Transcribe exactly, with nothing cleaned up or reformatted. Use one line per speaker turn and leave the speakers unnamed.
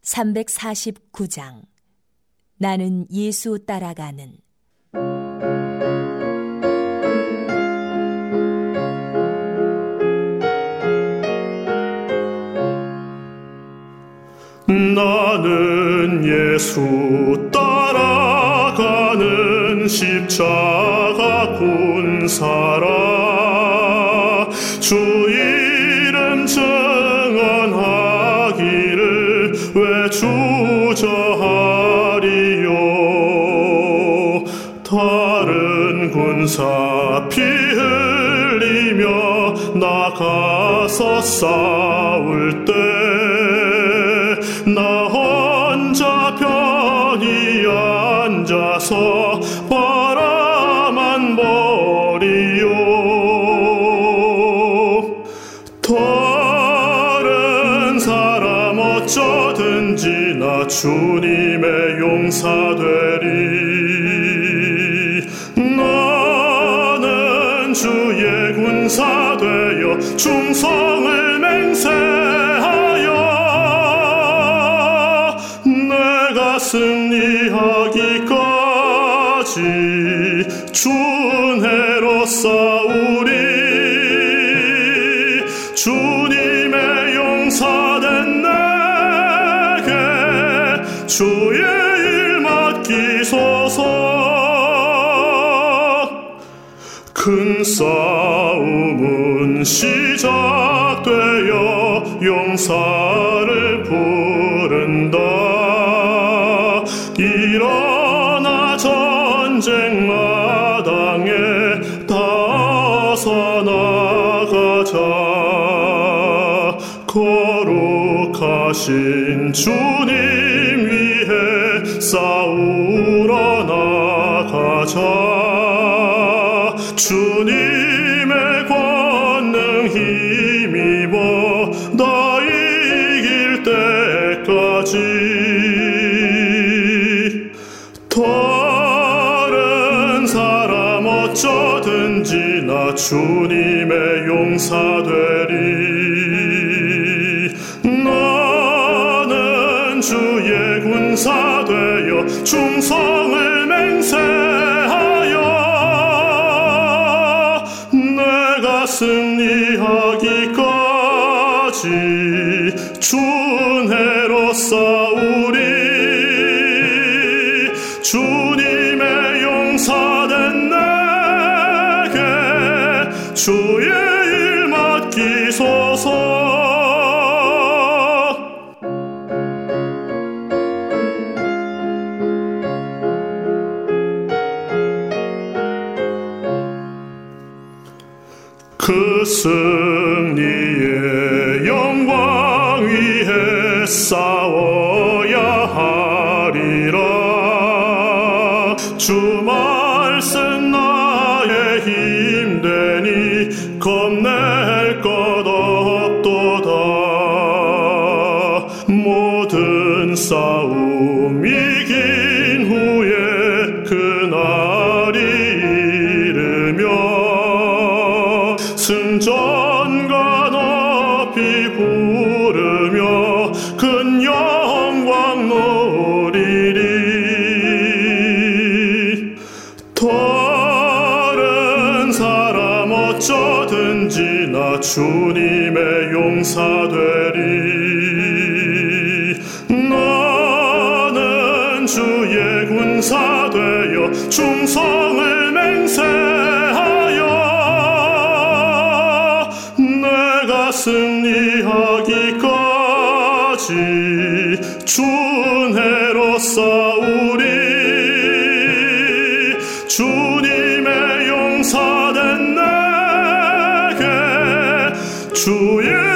삼백사십구 장. 나는 예수 따라가는.
나는 예수 따라가는 십자가 군사라. 주 이름 증언하기를 왜 주저하리요. 다른 군사 피 흘리며 나가서 싸울 때 나 혼자 편히 앉아서 바라만 보리요. 다른 사람 어쩌든지 나 주님의 용사되리. 나는 주의 군사 되어 충성을 맹세하여 내가 승리하기까지 준혜로 싸우리. 주님의 용사된 내게 주의 일 맡기소서. 큰 싸움은 시작되어 용사를 부른다. 일어나 전쟁 마당에 다서 나가자. 거룩하신 주님 위해 싸우러 나가자. 주님의 권능 힘입어 나 이길 때까지. 다른 사람 어쩌든지 나 주님의 용사되리. 나는 주의 군사 되어 충성을 맹세하여 내가 승리하기까지 준혜로 싸우리. 주님의 용사된 내게 주의 일 맡기소서. 그 승리의 영광 위에 싸워야 하리라. 주 말씀 나의 힘되니 겁낼 것 없도다. 모든 싸움 이긴 후에 그날이 이르며 승전가 높이 부르며 큰 영광 누리리. 다른 사람 어쩌든지 나 주님의 용사되리. 나는 주의 군사 되어 충성을 맹세하여 내가 승리하기까지 준혜로 싸우리. 주님의 용사된 내게 주의